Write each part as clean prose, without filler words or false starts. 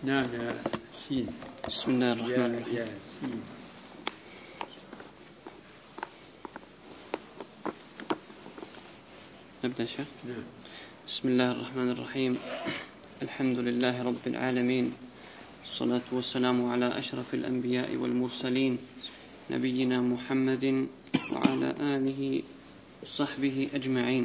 نعم يا سين. بسم الله الرحمن الرحيم. يا سين. نبدأ شيخ. نعم. بسم الله الرحمن الرحيم. الحمد لله رب العالمين، الصلاة والسلام على أشرف الأنبياء والمرسلين، نبينا محمد وعلى آله وصحبه أجمعين.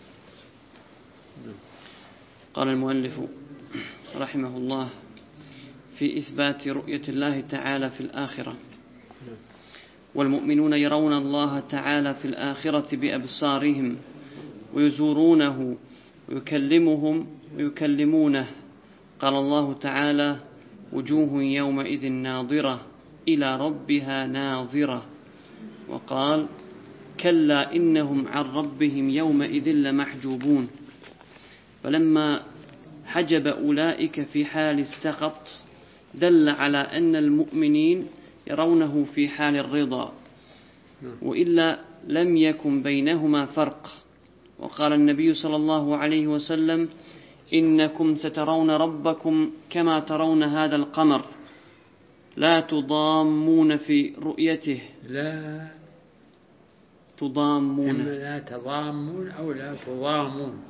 قال المؤلف رحمه الله في إثبات رؤية الله تعالى في الآخرة: والمؤمنون يرون الله تعالى في الآخرة بأبصارهم ويزورونه ويكلمهم ويكلمونه. قال الله تعالى: وجوه يومئذ ناظرة إلى ربها ناظرة. وقال: كلا إنهم عن ربهم يومئذ لمحجوبون. فلما حجب أولئك في حال السخط دل على أن المؤمنين يرونه في حال الرضا، وإلا لم يكن بينهما فرق. وقال النبي صلى الله عليه وسلم: إنكم سترون ربكم كما ترون هذا القمر لا تضامون في رؤيته. لا تضامون، إما لا تضامون أو لا تضامون.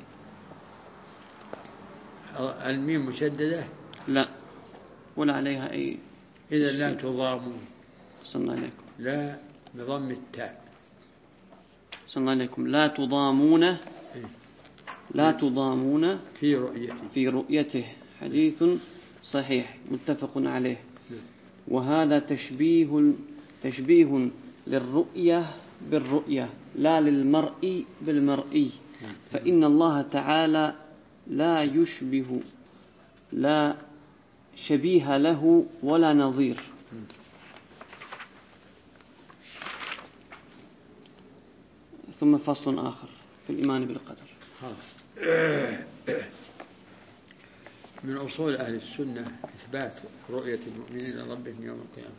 الميم مشددة؟ لا، ولا عليها أي. إذا لا تضامون. صلى الله عليكم. لا بضم التاء. صلى الله عليكم. لا تضامون، لا تضامون في رؤيته. حديث صحيح متفق عليه. وهذا تشبيه للرؤية بالرؤية لا للمرء بالمرئي، فإن الله تعالى لا شبيه له ولا نظير. ثم فصل آخر في الإيمان بالقدر. من أصول أهل السنة إثبات رؤية المؤمنين لربهم يوم القيامة،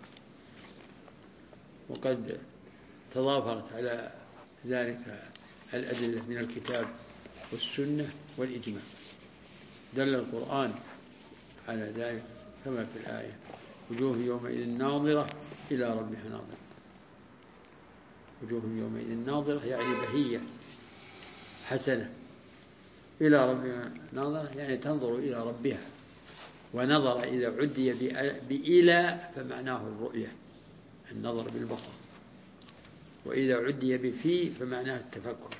وقد تضافرت على ذلك الأدلة من الكتاب والسنة والإجماع. دل القرآن على ذلك كما في الآية: وجوه يومئذ ناظرة إلى ربها ناظرة. وجوه يومئذ ناظرة يعني بهية حسنة، إلى ربها ناظرة يعني تنظر إلى ربها. ونظر إذا عدي بإلى فمعناه الرؤية، النظر بالبصر، وإذا عدي بفي فمعناه التفكر،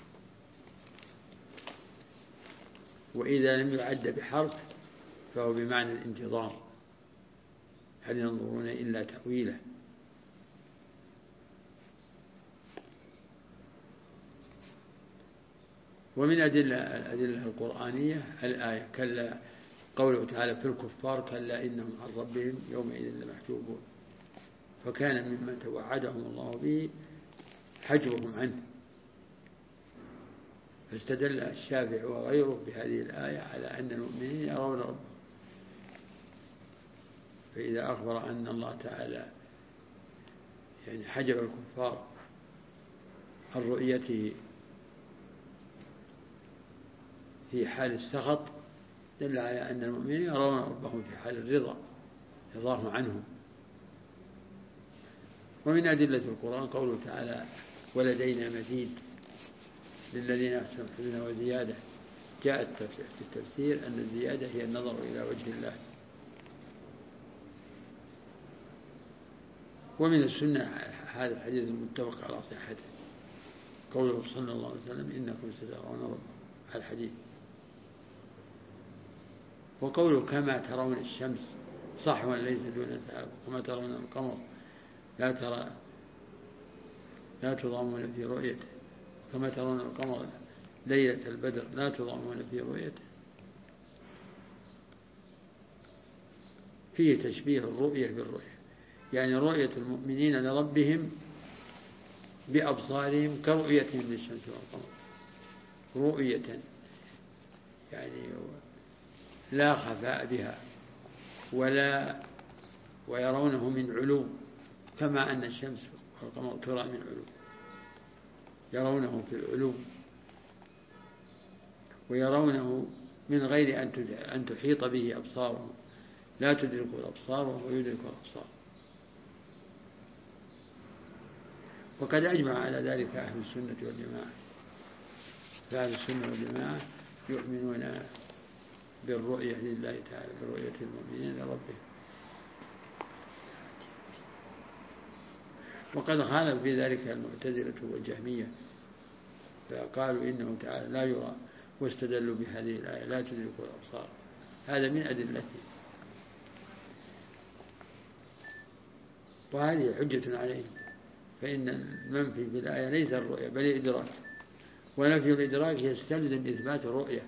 وإذا لم يعد بحرف فهو بمعنى الانتظار. هل ينظرون إلا تأويله. ومن الأدلة القرآنية الآية: كلا، قوله تعالى في الكفار: كلا إنهم عن ربهم يومئذ لمحجوبون. فكان مما توعدهم الله به حجبهم عنه. فاستدل الشافعي وغيره بهذه الآية على أن المؤمنين يرون ربهم. فإذا أخبر أن الله تعالى يعني حجب الكفار عن رؤيته في حال السخط دل على أن المؤمنين يرون ربهم في حال الرضا، رضاه عنهم. ومن أدلة القرآن قوله تعالى: ولدينا مزيد للذين أحسنوا الحسنى وزيادة. جاءت في التفسير أن الزيادة هي النظر إلى وجه الله. ومن السنة هذا الحديث المتفق على صحته، قوله صلى الله عليه وسلم: إنكم سترون ربكم، الحديث. وقوله: كما ترون الشمس صحوا ليس دون سحاب، وكما ترون القمر لا تضامون في رؤيته، كما ترون القمر ليلة البدر لا تضامون في رؤيته. فيه تشبيه الرؤية بالرؤية، يعني رؤية المؤمنين لربهم بأبصارهم كرؤيتهم للشمس والقمر، رؤية يعني لا خفاء بها ويرونه من علو، كما أن الشمس والقمر ترى من علو، يرونه في العلو ويرونه من غير أن تحيط به أبصارهم، لا تدرك الأبصار وهو يدرك الأبصار. وقد أجمع على ذلك أهل السنة والجماعة، فأهل السنة والجماعة يؤمنون بالرؤية لله تعالى، برؤية المؤمنين لربهم. وقد خالف في ذلك المعتزلة والجهمية، فقالوا إنه تعالى لا يرى، واستدلوا بهذه الآية لا تدرك الأبصار، هذا من أدلته، وهذه حجة عليهم، فإن المنفي في الآية ليس الرؤية بل الإدراك، ونفي الإدراك يستلزم إثبات الرؤية.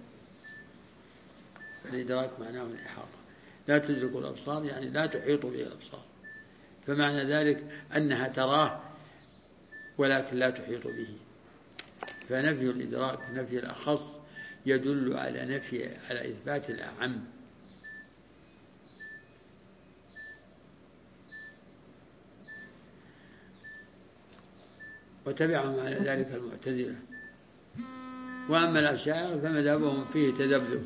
الإدراك معناه الإحاطة، لا تدرك الأبصار يعني لا تحيط به الأبصار، فمعنى ذلك أنها تراه ولكن لا تحيط به. فنفي الإدراك، نفي الأخص، يدل على إثبات الأعم. وتبعهم على ذلك المعتزلة. وأما الأشاعرة فمذهبهم فيه تذبذب،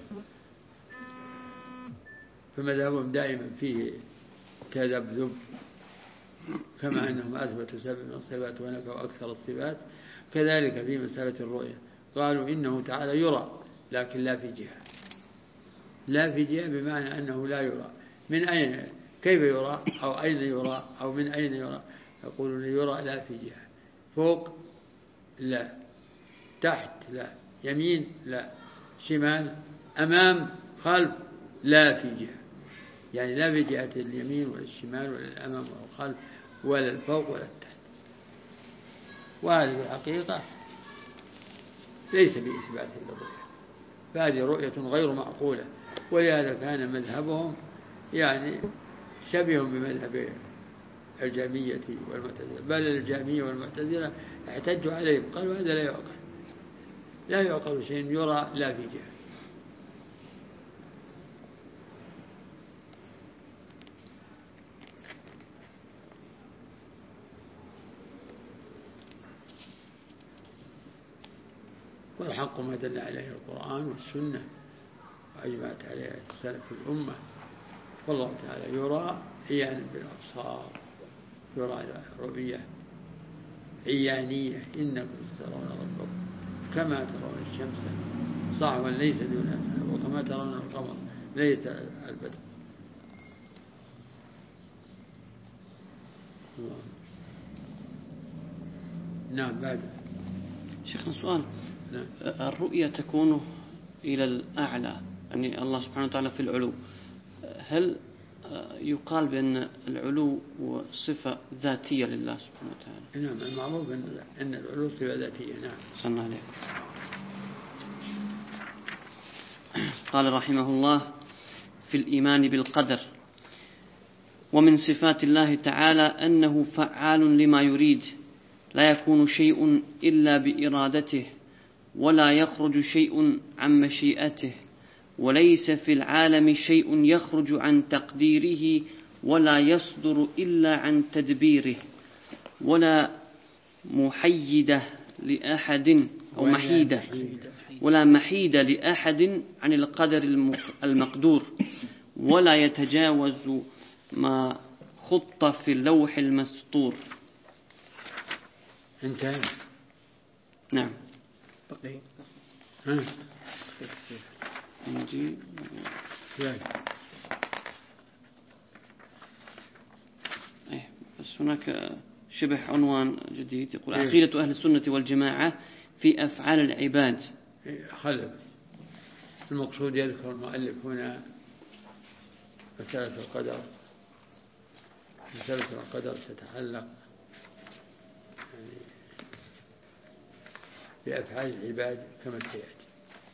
فمذهبهم دائما فيه تذبذب، كما أنهم أثبتوا 7 من الصفات ونفوا أكثر الصفات، كذلك في مسألة الرؤية قالوا إنه تعالى يرى لكن لا في جهة. لا في جهة بمعنى أنه لا يرى. من أين؟ كيف يرى؟ أو أين يرى؟ أو من أين يرى؟ يقولون يرى لا في جهة، فوق لا، تحت لا، يمين لا، شمال، أمام، خلف، لا في جهة، يعني لا في جهة اليمين ولا الشمال ولا الأمام ولا الخلف ولا الفوق ولا التحت. وهذه الحقيقة ليس بإثبات للرؤية، فهذه رؤية غير معقولة. ولهذا كان مذهبهم يعني شبيه بمذهب الجهمية والمعتزلة، بل الجهمية والمعتزلة احتجوا عليهم، قالوا هذا لا يعقل، لا يعقل شيء يرى لا في جهة. والحق ما دل عليه القرآن والسنة وأجمعت عليه سلف الأمة. والله تعالى يرى عيانا بالأبصار، يرى رؤية عيانية، إنكم سترون ربكم كما ترون الشمس صعبا ليس دونها سحاب، وكما ترون القمر ليس البدر. نعم. بعد شيخنا سؤال. نعم. الرؤية تكون إلى الأعلى، يعني الله سبحانه وتعالى في العلو، هل يقال بأن العلو صفة ذاتية لله سبحانه وتعالى؟ نعم، المعروف أن العلو صفة ذاتية. نعم. صلى عليكم. قال رحمه الله في الإيمان بالقدر: ومن صفات الله تعالى أنه فعال لما يريد، لا يكون شيء إلا بإرادته، ولا يخرج شيء عن مشيئته، وليس في العالم شيء يخرج عن تقديره، ولا يصدر إلا عن تدبيره، ولا محيدة لأحد أو محيدة ولا محيدة لأحد عن القدر المقدور، ولا يتجاوز ما خط في اللوح المسطور. انتهى. نعم. نجي. بس هناك شبه عنوان جديد يقول: عقيدة أهل السنة والجماعة في أفعال العباد. خلف المقصود يذكر المؤلف هنا مسألة القدر. مسألة القدر تتعلق يعني بأفعال العباد كما سيأتي.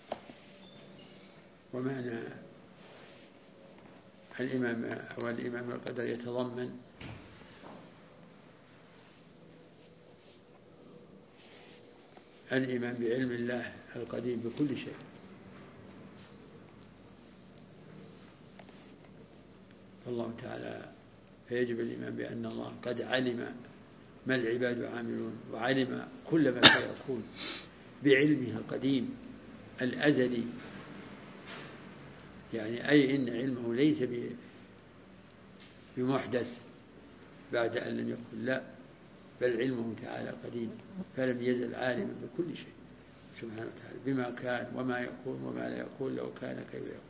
ومعنى الإيمان بالقدر يتضمن الإيمان بعلم الله القديم بكل شيء، الله تعالى، فيجب الإيمان بأن الله قد علم ما العباد عاملون، وعلم كل ما سيكون بعلمه القديم الأزلي، يعني أي إن علمه ليس بمحدث بعد أن لم يكن، لا، بل علمه تعالى قديم، فلم يزل عالما بكل شيء سبحانه وتعالى بما كان وما يكون وما لا يكون لو كان كيف يكون.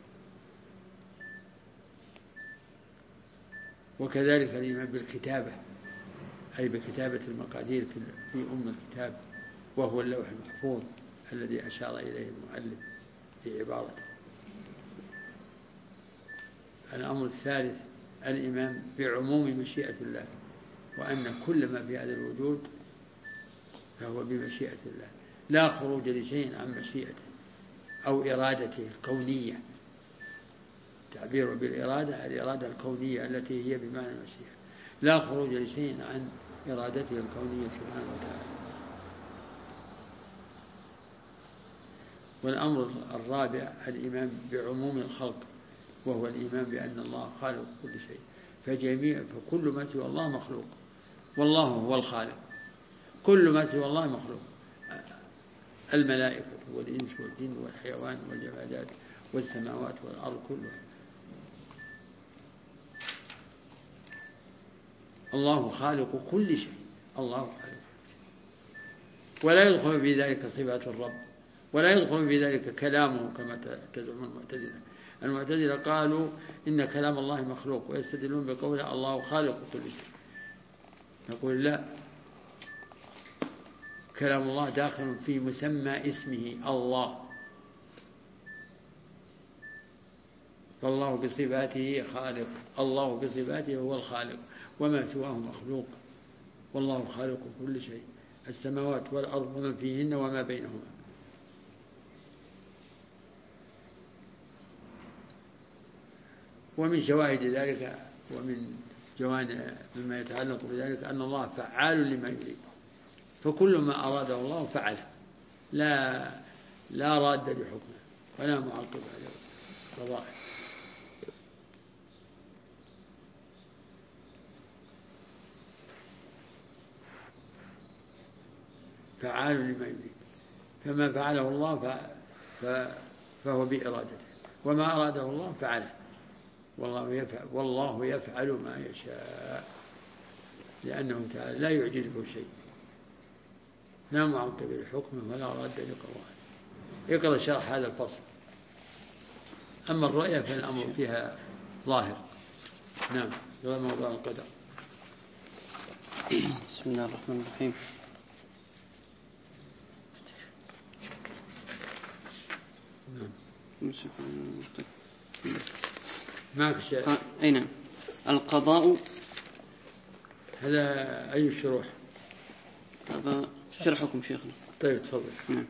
وكذلك الإيمان بالكتابة، أي بكتابة المقادير في الكتاب، وهو اللوح المحفوظ الذي أشار إليه المؤلف في عبارته. الأمر الثالث الإيمان بعموم مشيئة الله، وأن كل ما في هذا الوجود فهو بمشيئة الله، لا خروج لشيء عن مشيئته أو إرادته الكونية. تعبير بالإرادة الإرادة الكونية التي هي بمعنى المشيئة، لا خروج لشيء عن إرادته الكونية سبحانه وتعالى. والأمر الرابع الإيمان بعموم الخلق، وهو الإيمان بأن الله خالق كل شيء، فكل ما سوى الله مخلوق، والله هو الخالق. كل ما سوى الله مخلوق، الملائكة والإنس والجن والحيوان والجمادات والسماوات والأرض كلها. الله خالق كل شيء، الله خالق، ولا يدخل في ذلك صفات الرب، ولا يدخل في ذلك كلامه كما تزعم المعتزلة. المعتزلة قالوا إن كلام الله مخلوق، ويستدلون بقوله الله خالق كل شيء. نقول لا، كلام الله داخل في مسمى اسمه الله، فالله بصفاته خالق، الله بصفاته هو الخالق، وما سواه مخلوق، والله خالق كل شيء، السماوات والأرض ومن فيهن وما بينهما. ومن شواهد ذلك ومن جوانب مما يتعلق بذلك أن الله فعال لما يريد، فكل ما أراده الله فعله، لا راد لحكمه ولا معقب على قضائه. فعال لما يريد، فما فعله الله فهو بإرادته، وما أراده الله فعله، والله يفعل ما يشاء، لأنه تعالى لا يعجزه شيء، لا معقب لحكمه ولا راد لقضائه. اقرأ شرح هذا الفصل. أما الرؤيا فالأمر فيها ظاهر. نعم، هذا موضوع القدر. بسم الله الرحمن الرحيم. معك شيء؟ أي نعم. القضاء، هذا أي الشروح؟ هذا شرحكم شيخنا. طيب تفضل.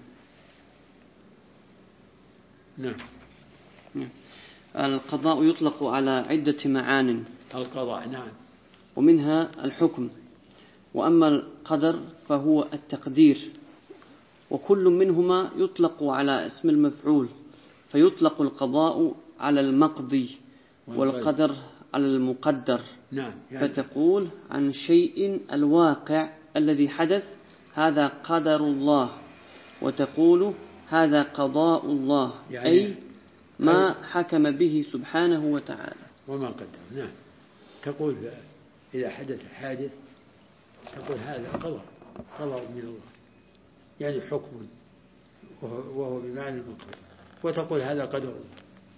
نعم. القضاء يطلق على عدة معان. القضاء نعم. ومنها الحكم، وأما القدر فهو التقدير، وكل منهما يطلق على اسم المفعول، فيطلق القضاء على المقضي والقدر على المقدر. نعم. فتقول عن شيء الواقع الذي حدث هذا قدر الله، وتقول هذا قضاء الله، أي ما حكم به سبحانه وتعالى. وما قدر. نعم. تقول إذا حدث حادث تقول هذا قضاء من الله، يعني حكم وهو بمعنى المقدر، وتقول هذا قدر الله،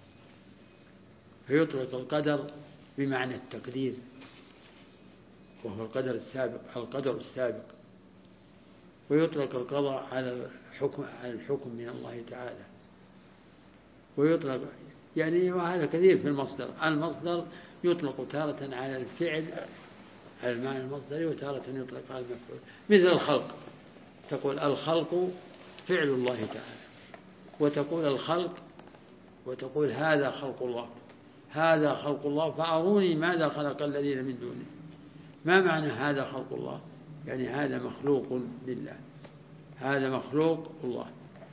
فيطلق القدر بمعنى التقدير، وهو القدر السابق، ويطلق القضاء على الحكم من الله تعالى، ويطلق يعني وهذا كثير في المصدر يطلق تارة على الفعل على المعنى المصدري، وتارة يطلق على المفعول، مثل الخلق، تقول الخلق فعل الله تعالى، وتقول الخلق وتقول هذا خلق الله، فأروني ماذا خلق الذين من دونه. ما معنى هذا خلق الله؟ يعني هذا مخلوق لله، هذا مخلوق الله.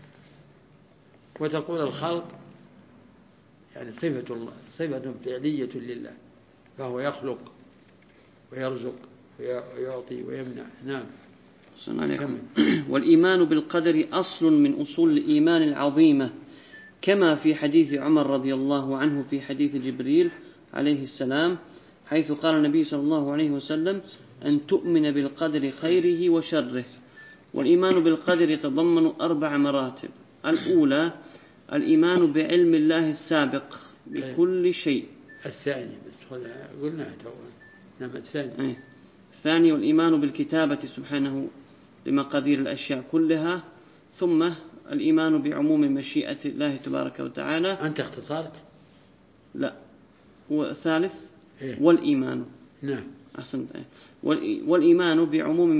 وتقول الخلق يعني صفة فعلية لله، فهو يخلق ويرزق ويعطي ويمنع. نعم. والإيمان بالقدر أصل من أصول الإيمان العظيمة، كما في حديث عمر رضي الله عنه في حديث جبريل عليه السلام: حيث قال النبي صلى الله عليه وسلم أن تؤمن بالقدر خيره وشره. والإيمان بالقدر يتضمن 4 مراتب. الأولى الإيمان بعلم الله السابق بكل شيء. الثاني بس قلنا نعم الثاني. الثاني والإيمان بالكتابة سبحانه لمقادير الأشياء كلها. ثم الإيمان بعموم مشيئة الله تبارك وتعالى. أنت اختصرت؟ لا. والثالث والإيمان. نعم أحسنت. والإيمان بعموم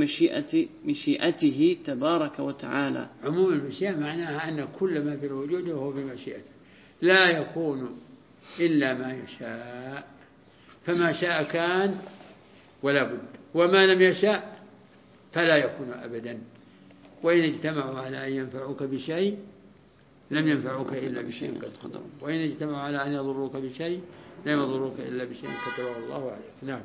مشيئته تبارك وتعالى. عموم المشيئة معناها أن كل ما في الوجود هو بمشيئته، لا يكون إلا ما يشاء، فما شاء كان ولا بد، وما لم يشاء فلا يكون أبدا. وإن اجتمعوا على أن ينفعوك بشيء لم ينفعوك إلا بشيء قد قدروا، وإن اجتمعوا على أن يضروك بشيء لم يضروك إلا بشيء كتبه الله عليك. نعم.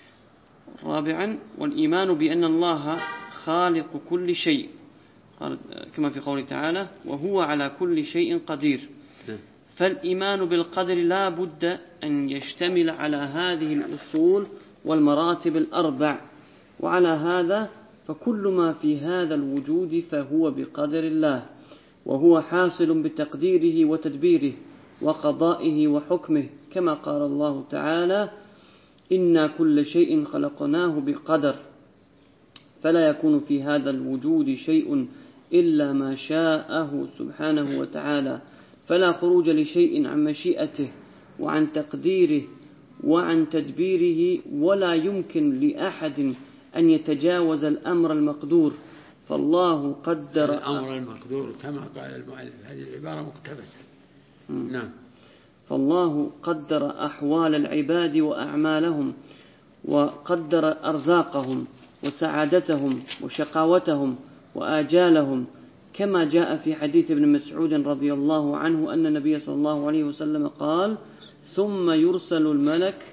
رابعا والإيمان بأن الله خالق كل شيء كما في قوله تعالى وهو على كل شيء قدير. فالإيمان بالقدر لا بد أن يشتمل على هذه الأصول والمراتب 4. وعلى هذا فكل ما في هذا الوجود فهو بقدر الله، وهو حاصل بتقديره وتدبيره وقضائه وحكمه، كما قال الله تعالى إنا كل شيء خلقناه بقدر. فلا يكون في هذا الوجود شيء إلا ما شاءه سبحانه وتعالى، فلا خروج لشيء عن مشيئته وعن تقديره وعن تدبيره، ولا يمكن لأحد أن يتجاوز الأمر المقدور. فالله قدر الأمر المقدور كما قال المؤلف، هذه العبارة مقتبسة. نعم. فالله قدر أحوال العباد وأعمالهم، وقدر أرزاقهم وسعادتهم وشقاوتهم وآجالهم، كما جاء في حديث ابن مسعود رضي الله عنه أن النبي صلى الله عليه وسلم قال ثم يرسل الملك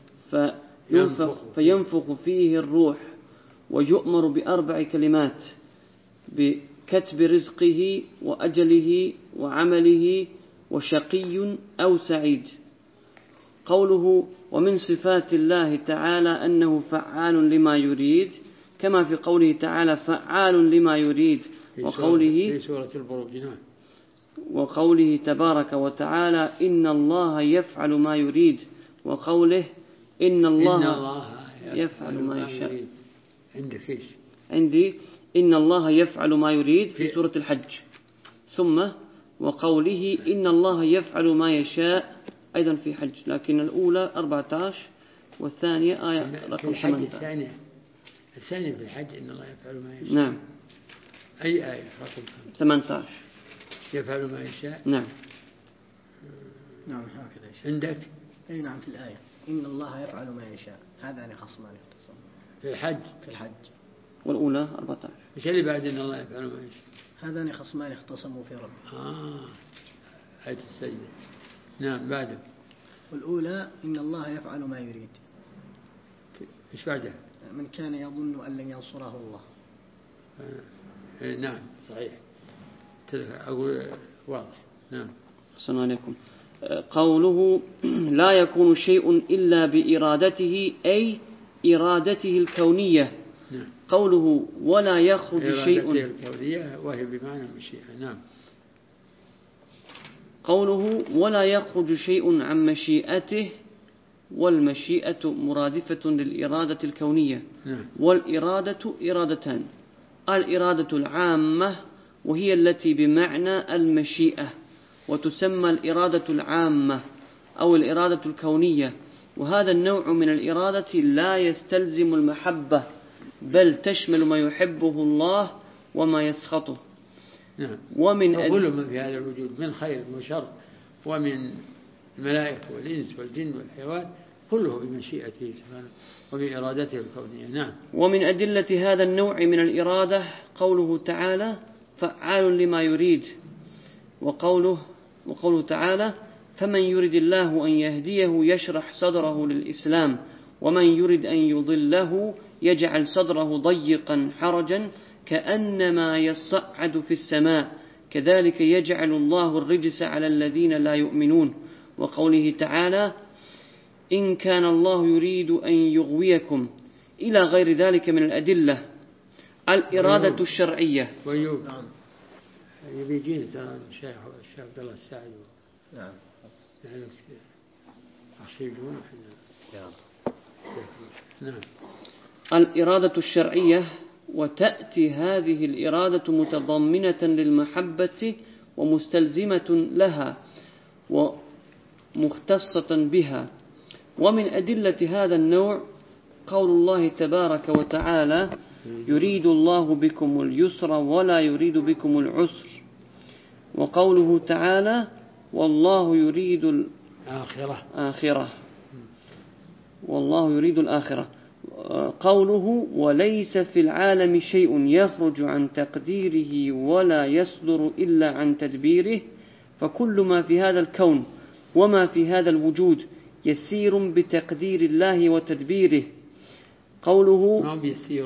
فينفخ فيه الروح ويؤمر ب4 كلمات: بكتب رزقه وأجله وعمله وشقي أو سعيد. قوله ومن صفات الله تعالى أنه فعال لما يريد، كما في قوله تعالى فعال لما يريد، في سورة البروج. وقوله تبارك وتعالى إن الله يفعل ما يريد، وقوله إن الله يفعل ما يشاء. عندك إيش؟ عندي إن الله يفعل ما يريد في سورة الحج، ثم وقوله إن الله يفعل ما يشاء أيضا في حج، لكن الأولى 14 والثانية آية رقم 8. الثانية في الحج إن الله يفعل ما يشاء. نعم. أي آية رقم 18 يفعل ما يشاء. نعم. نعم هكذا. عندك؟ أي نعم في الآية إن الله يفعل ما يشاء، هذا خصمان يختصم في الحج. والأولى 14. إيش اللي بعد إن الله يفعل ما يشاء؟ هذان خصمان اختصموا في ربه. آية السجدة. نعم بعده. والأولى إن الله يفعل ما يريد. إيش بعده؟ من كان يظن أن لن ينصره الله. نعم صحيح، أقول واضح. نعم. السلام عليكم. قوله لا يكون شيء إلا بإرادته أي إرادته الكونية. نعم. قوله ولا يخرج شيء إرادته الكونية وهي بمعنى المشيئة. نعم. قوله ولا يخرج شيء عن مشيئته، والمشيئة مرادفة للإرادة الكونية. نعم. والإرادة إرادتان: الإرادة العامة وهي التي بمعنى المشيئة، وتسمى الإرادة العامة أو الإرادة الكونية. وهذا النوع من الإرادة لا يستلزم المحبة، بل تشمل ما يحبه الله وما يسخطه. نعم. وكل من في هذا الوجود من خير وشر ومن الملائكة والإنس والجن والحيوان كله بمشيئته سبحانه وبإرادته الكونية. نعم. ومن أدلة هذا النوع من الإرادة قوله تعالى فعال لما يريد، وقوله تعالى فمن يرد الله أن يهديه يشرح صدره للإسلام، ومن يرد أن يضله يجعل صدره ضيقا حرجا كأنما يصعد في السماء، كذلك يجعل الله الرجس على الذين لا يؤمنون. وقوله تعالى إن كان الله يريد أن يغويكم إلى غير ذلك من الأدلة. الإرادة الشرعية. ويوب يبي يجينا ترى الشيخ عبد الله الساعد. نعم. نعم. الإرادة الشرعية. وتأتي هذه الإرادة متضمنة للمحبة ومستلزمة لها ومختصة بها. ومن أدلة هذا النوع قول الله تبارك وتعالى: يريد الله بكم اليسر ولا يريد بكم العسر. وقوله تعالى: والله يريد الآخرة. والله يريد الآخرة. قوله: وليس في العالم شيء يخرج عن تقديره ولا يصدر إلا عن تدبيره، فكل ما في هذا الكون وما في هذا الوجود يسير بتقدير الله وتدبيره. قوله نعم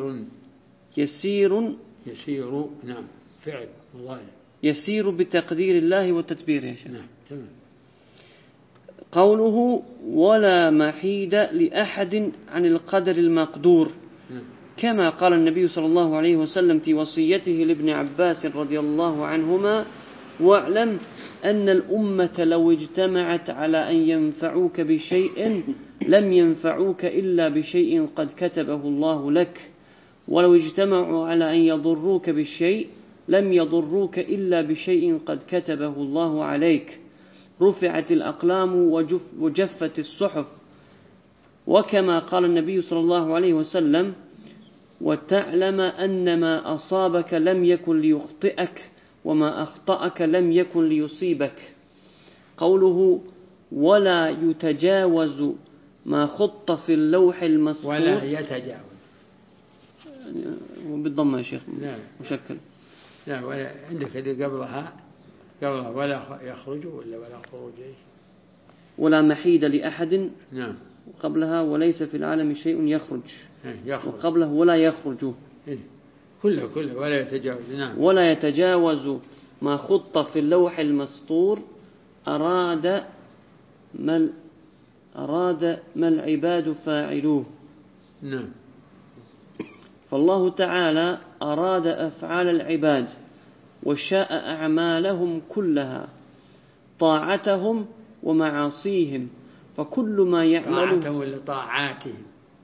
يسير نعم فعل مضارع يسير بتقدير الله وتدبيره. نعم تمام. قوله: ولا محيد لأحد عن القدر المقدور. كما قال النبي صلى الله عليه وسلم في وصيته لابن عباس رضي الله عنهما: واعلم أن الأمة لو اجتمعت على أن ينفعوك بشيء لم ينفعوك إلا بشيء قد كتبه الله لك، ولو اجتمعوا على أن يضروك بالشيء لم يضروك إلا بشيء قد كتبه الله عليك. رفعت الأقلام وجفت الصحف. وكما قال النبي صلى الله عليه وسلم: وتعلم أن ما أصابك لم يكن ليخطئك وما أخطأك لم يكن ليصيبك. قوله: ولا يتجاوز ما خط في اللوح المسطور. ولا يتجاوز بالضمة يا شيخ. لا مشكل. لا ولا عندك اللي قبلها ولا يخرج ولا خروج. ولا محيد لأحد. نعم. وقبلها: وليس في العالم شيء يخرج. وقبله: ولا يخرج. كله ولا يتجاوز. نعم. ولا يتجاوز ما خط في اللوح المسطور. أراد ما العباد فاعلوه. نعم. فالله تعالى أراد أفعال العباد وشاء أعمالهم كلها، طاعتهم ومعاصيهم، فكل ما يعمله طاعتهم لطاعاتهم.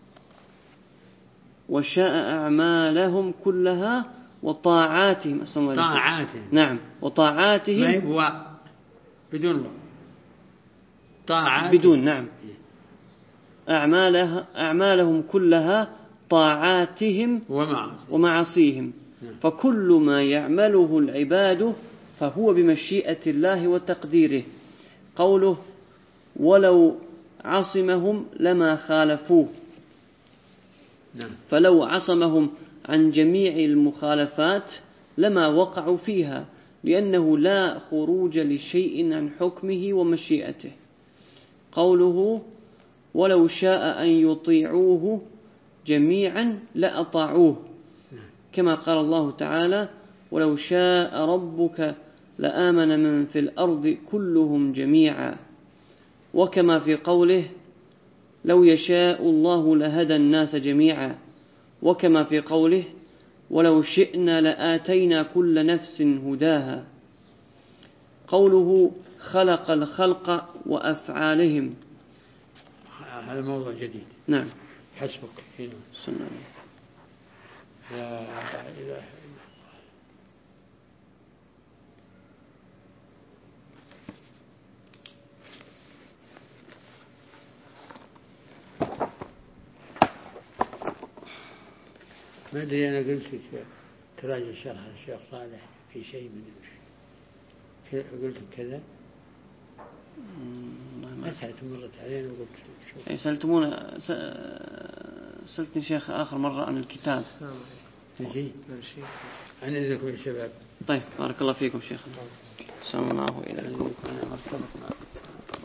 وشاء أعمالهم كلها وطاعاتهم. نعم. وطاعاتهم. ما هو بدون طاعات بدون. نعم. أعمالهم كلها طاعاتهم ومعاصيهم. فكل ما يعمله العباد فهو بمشيئة الله وتقديره. قوله: ولو عصمهم لما خالفوه. فلو عصمهم عن جميع المخالفات لما وقعوا فيها، لأنه لا خروج لشيء عن حكمه ومشيئته. قوله: ولو شاء أن يطيعوه جميعا لأطاعوه. كما قال الله تعالى: ولو شاء ربك لآمن من في الأرض كلهم جميعا. وكما في قوله: لو يشاء الله لهدى الناس جميعا. وكما في قوله: ولو شئنا لآتينا كل نفس هداها. قوله: خلق الخلق وأفعالهم. هذا موضوع جديد. نعم. حسبك. هنا. لا إله إلا ما أدري. أنا قلت لك تراجع شرح الشيخ صالح في شيء من قلت كذا. مسألة مرت علينا وقلت سألتمونا سألتني شيخ آخر مرة عن الكتاب. نجي عن إذنكم يا شباب. طيب بارك الله فيكم شيخ. سلام الله إلى